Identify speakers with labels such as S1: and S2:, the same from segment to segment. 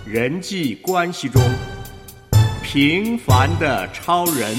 S1: 人际关系中平凡的超人。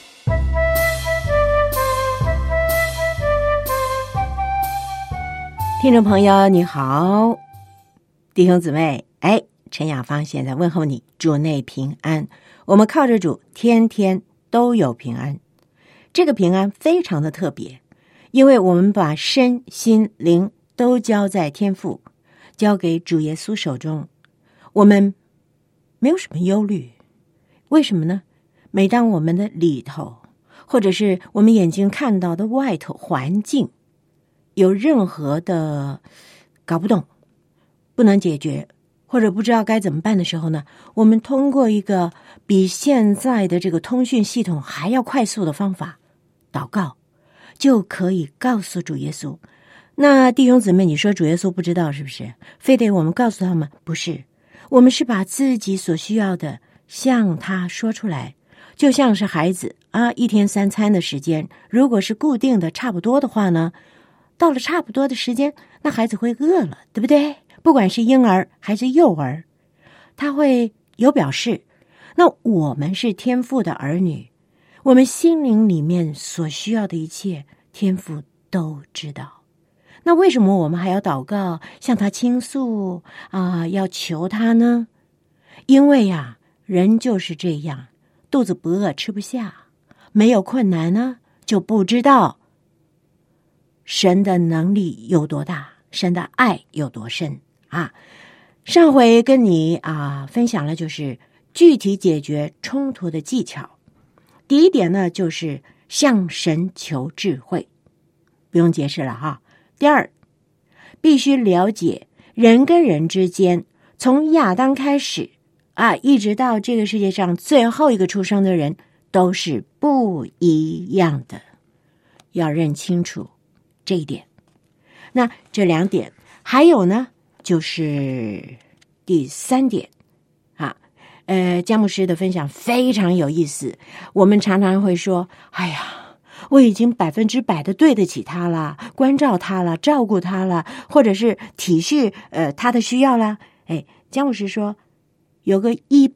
S2: 听众朋友你好，弟兄姊妹，陈雅芳现在问候你，主内平安。我们靠着主天天都有平安。这个平安非常的特别，因为我们把身心灵都交在天父，交给主耶稣手中，我们没有什么忧虑。为什么呢？每当我们的里头，或者是我们眼睛看到的外头环境有任何的搞不懂，不能解决，或者不知道该怎么办的时候呢，我们通过一个比现在的这个通讯系统还要快速的方法，祷告，就可以告诉主耶稣。那弟兄姊妹，你说主耶稣不知道是不是？非得我们告诉他们？不是，我们是把自己所需要的向他说出来，就像是孩子一天3餐的时间，如果是固定的差不多的话呢，到了差不多的时间，那孩子会饿了，对不对？不管是婴儿还是幼儿，他会有表示。那我们是天父的儿女，我们心灵里面所需要的一切，天父都知道。那为什么我们还要祷告，向他倾诉要求他呢？因为人就是这样，肚子不饿吃不下，没有困难呢，就不知道神的能力有多大，神的爱有多深上回跟你分享了就是具体解决冲突的技巧。第一点呢，就是向神求智慧，不用解释了第二，必须了解人跟人之间，从亚当开始一直到这个世界上最后一个出生的人都是不一样的，要认清楚这一点。那这2点，还有呢，就是第3点姜牧师的分享非常有意思。我们常常会说，我已经100%的对得起他了，关照他了，照顾他了，或者是体恤他的需要了。姜牧师说有个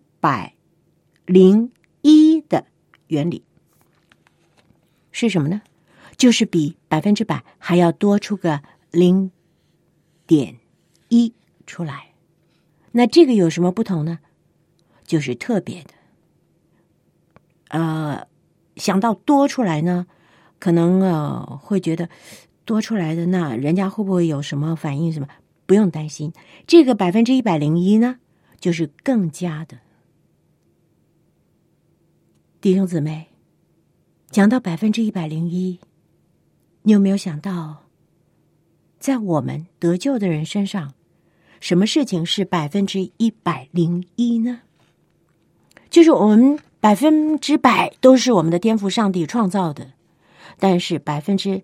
S2: 101的原理是什么呢？就是比100%还要多出个0.1出来。那这个有什么不同呢？就是特别的想到多出来呢，可能会觉得多出来的那人家会不会有什么反应什么？不用担心，这个101%呢，就是更加的。弟兄姊妹，讲到101%，你有没有想到，在我们得救的人身上，什么事情是101%呢？就是我们100%都是我们的天父上帝创造的，但是100%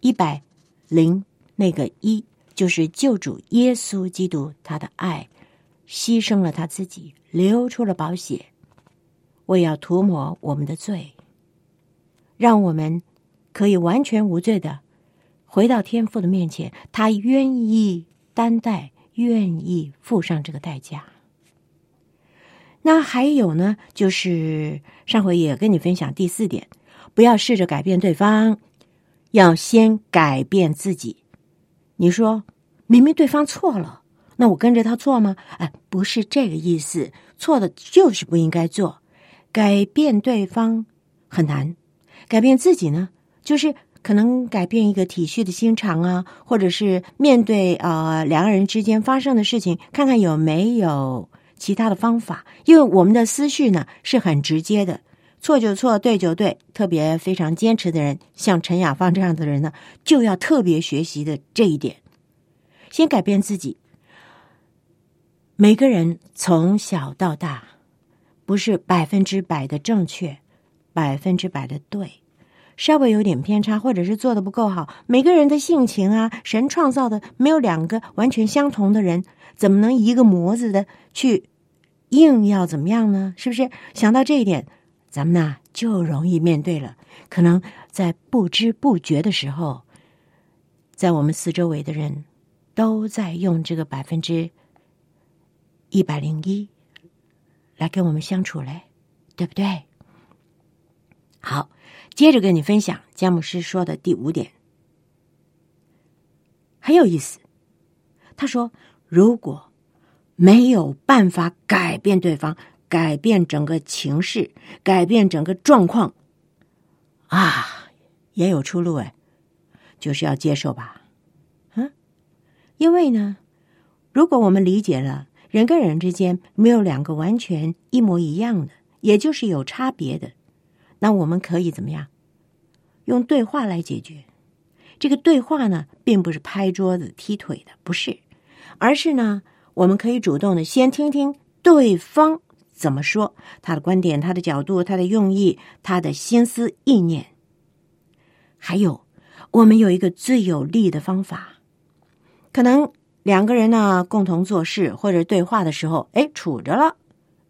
S2: 那个1，就是救主耶稣基督他的爱，牺牲了他自己，流出了宝血，为要涂抹我们的罪，让我们可以完全无罪的回到天父的面前，他愿意担待，愿意付上这个代价。那还有呢，就是上回也跟你分享第4点，不要试着改变对方，要先改变自己。你说明明对方错了，那我跟着他错吗？不是这个意思，错的就是不应该做。改变对方很难，改变自己呢，就是可能改变一个体恤的心肠或者是面对2个人之间发生的事情，看看有没有其他的方法。因为我们的思绪呢是很直接的，错就错，对就对，特别非常坚持的人，像陈雅芳这样的人呢，就要特别学习的这一点，先改变自己。每个人从小到大不是100%的正确，100%的对，稍微有点偏差，或者是做得不够好。每个人的性情神创造的没有2个完全相同的人，怎么能一个模子的去硬要怎么样呢？是不是？想到这一点，咱们就容易面对了。可能在不知不觉的时候，在我们四周围的人都在用这个101%， 来跟我们相处嘞，对不对？好，接着跟你分享詹姆斯说的第5点，很有意思。他说，如果没有办法改变对方，改变整个情势，改变整个状况啊，也有出路哎，就是要接受吧。因为呢，如果我们理解了人跟人之间没有2个完全一模一样的，也就是有差别的，那我们可以怎么样？用对话来解决。这个对话呢，并不是拍桌子踢腿的，不是，而是呢，我们可以主动的先听听对方怎么说，他的观点，他的角度，他的用意，他的心思意念。还有，我们有一个最有力的方法，可能2个人呢共同做事或者对话的时候，处着了，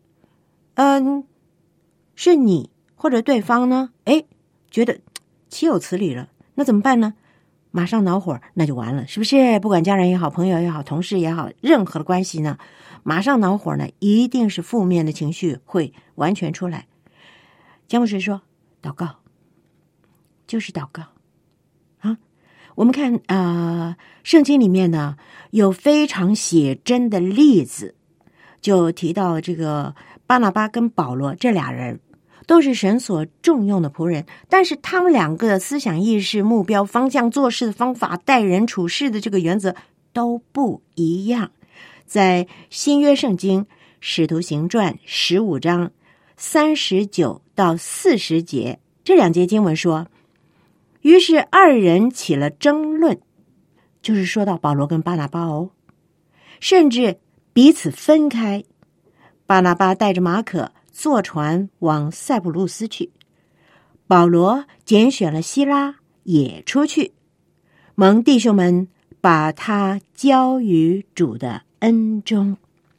S2: 是你或者对方呢，觉得岂有此理了，那怎么办呢？马上恼火，那就完了，是不是？不管家人也好，朋友也好，同事也好，任何的关系呢，马上恼火呢，一定是负面的情绪会完全出来。詹姆斯说，祷告，就是祷告啊。我们看圣经里面呢有非常写真的例子，就提到这个巴拿巴跟保罗这俩人都是神所重用的仆人，但是他们2个的思想意识、目标、方向、做事的方法、待人处事的这个原则都不一样。在新约圣经使徒行传15章39到40节，这2节经文说，于是2人起了争论，就是说到保罗跟巴拿巴哦，甚至彼此分开。巴拿巴带着马可坐船往塞浦路斯去，保罗拣选了希拉也出去，蒙弟兄们把他交于主的恩中。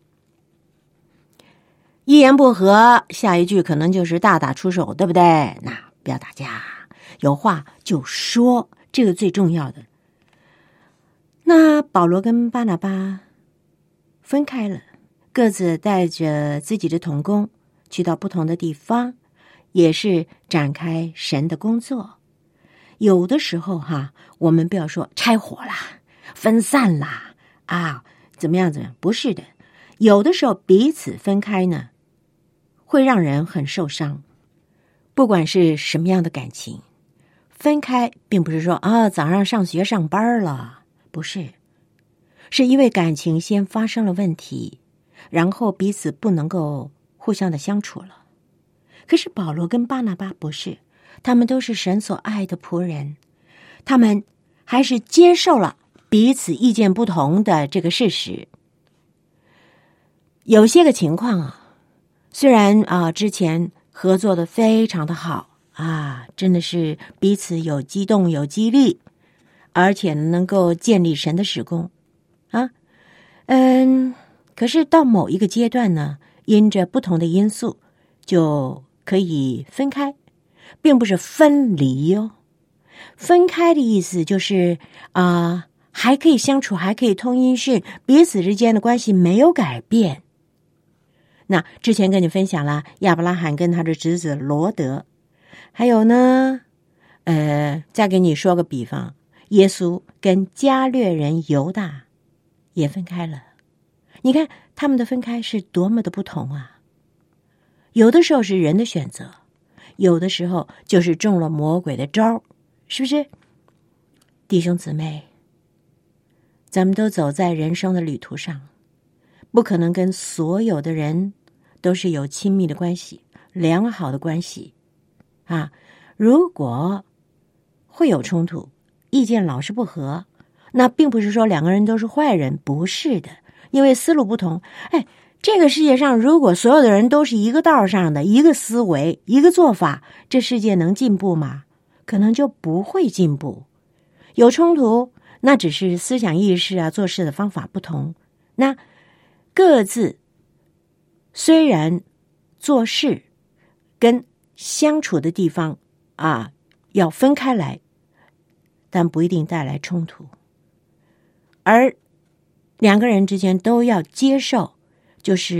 S2: 一言不合，下一句可能就是大打出手，对不对？那不要打架，有话就说，这个最重要的。那保罗跟巴拿巴分开了，各自带着自己的同工去到不同的地方，也是展开神的工作。有的时候我们不要说拆伙啦、分散啦怎么样，不是的。有的时候彼此分开呢，会让人很受伤。不管是什么样的感情，分开并不是说早上上学上班了，不是，是因为感情先发生了问题，然后彼此不能够互相的相处了。可是保罗跟巴拿巴不是，他们都是神所爱的仆人，他们还是接受了彼此意见不同的这个事实。有些个情况虽然之前合作的非常的好真的是彼此有激动有激励，而且能够建立神的事工可是到某一个阶段呢，因着不同的因素就可以分开，并不是分离哦。分开的意思就是还可以相处，还可以通音讯，彼此之间的关系没有改变。那之前跟你分享了亚伯拉罕跟他的侄子罗德，还有呢再给你说个比方，耶稣跟加略人犹大也分开了。你看他们的分开是多么的不同有的时候是人的选择，有的时候就是中了魔鬼的招，是不是？弟兄姊妹，咱们都走在人生的旅途上，不可能跟所有的人都是有亲密的关系、良好的关系如果会有冲突，意见老是不合，那并不是说2个人都是坏人，不是的，因为思路不同。这个世界上如果所有的人都是一个道上的，一个思维，一个做法，这世界能进步吗？可能就不会进步。有冲突，那只是思想意识做事的方法不同。那各自虽然做事跟相处的地方要分开来，但不一定带来冲突。而2个人之间都要接受，就是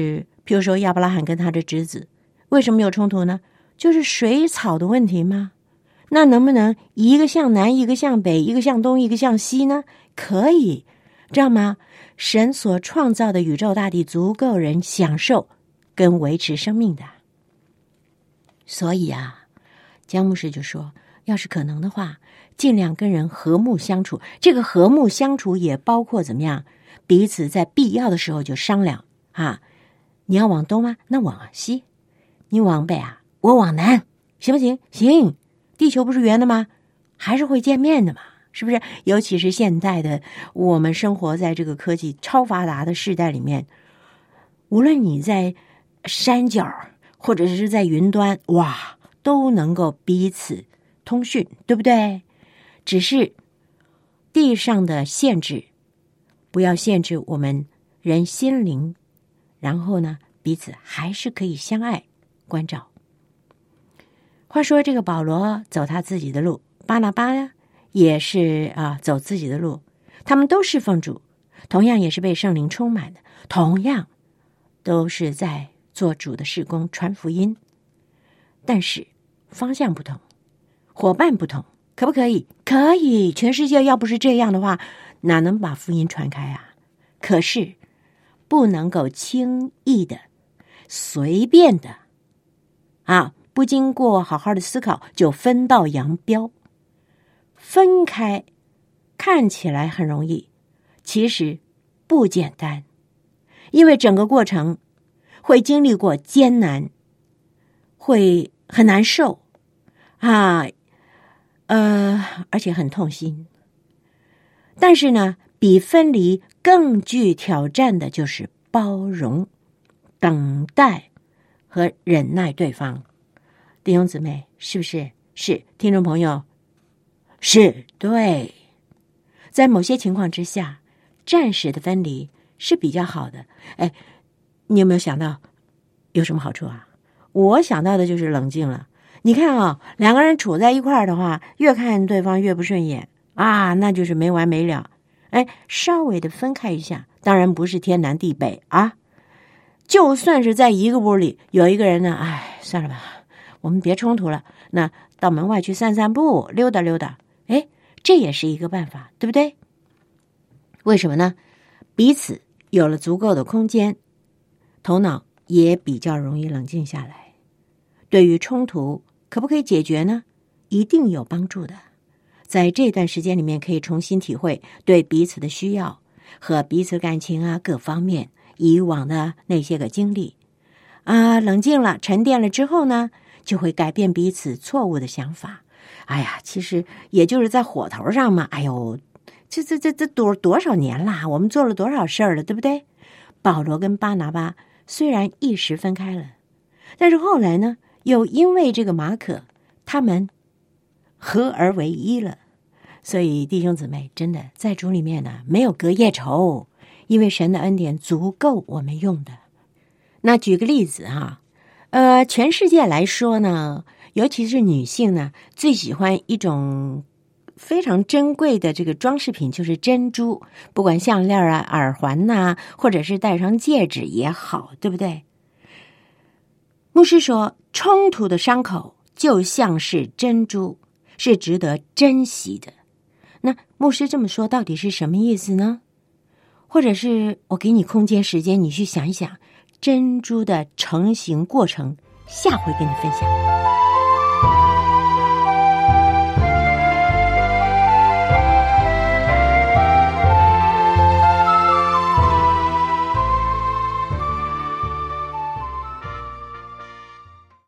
S2: 譬如说亚伯拉罕跟他的侄子为什么有冲突呢？就是水草的问题吗？那能不能一个向南，一个向北，一个向东，一个向西呢？可以，知道吗？神所创造的宇宙大地足够人享受跟维持生命的。所以啊，江牧师就说，要是可能的话，尽量跟人和睦相处。这个和睦相处也包括怎么样？彼此在必要的时候就商量啊，你要往东吗？那往西。你往北啊，我往南，行不行？行。地球不是圆的吗？还是会见面的嘛，是不是？尤其是现代的我们生活在这个科技超发达的时代里面，无论你在山脚或者是在云端，哇，都能够彼此通讯，对不对？只是地上的限制不要限制我们人心灵，然后呢，彼此还是可以相爱关照。话说这个保罗走他自己的路，巴拿巴呢也是走自己的路，他们都侍奉主，同样也是被圣灵充满的，同样都是在做主的事工传福音，但是方向不同，伙伴不同，可不可以？可以，全世界要不是这样的话，哪能把福音传开啊？可是不能够轻易的随便的不经过好好的思考就分道扬镳。分开看起来很容易，其实不简单，因为整个过程会经历过艰难，会很难受而且很痛心。但是呢，比分离更具挑战的就是包容、等待和忍耐对方。弟兄姊妹，是不是？是。听众朋友，是。对，在某些情况之下，暂时的分离是比较好的。你有没有想到有什么好处啊？我想到的就是冷静了。你看两个人处在一块儿的话，越看对方越不顺眼那就是没完没了。稍微的分开一下，当然不是天南地北就算是在一个屋里，有一个人呢，算了吧，我们别冲突了，那到门外去散散步，溜达溜达，这也是一个办法，对不对？为什么呢？彼此有了足够的空间，头脑也比较容易冷静下来。对于冲突可不可以解决呢？一定有帮助的。在这段时间里面，可以重新体会对彼此的需要和彼此感情各方面以往的那些个经历冷静了，沉淀了之后呢，就会改变彼此错误的想法。其实也就是在火头上嘛，这多少年啦，我们做了多少事儿了，对不对？保罗跟巴拿巴虽然一时分开了，但是后来呢，又因为这个马可，他们合而为一了。所以弟兄姊妹，真的在主里面呢，没有隔夜仇，因为神的恩典足够我们用的。那举个例子全世界来说呢，尤其是女性呢，最喜欢一种非常珍贵的这个装饰品，就是珍珠，不管项链耳环或者是戴上戒指也好，对不对？牧师说，冲突的伤口就像是珍珠，是值得珍惜的。那牧师这么说到底是什么意思呢？或者是我给你空间时间，你去想一想珍珠的成型过程，下回跟你分享。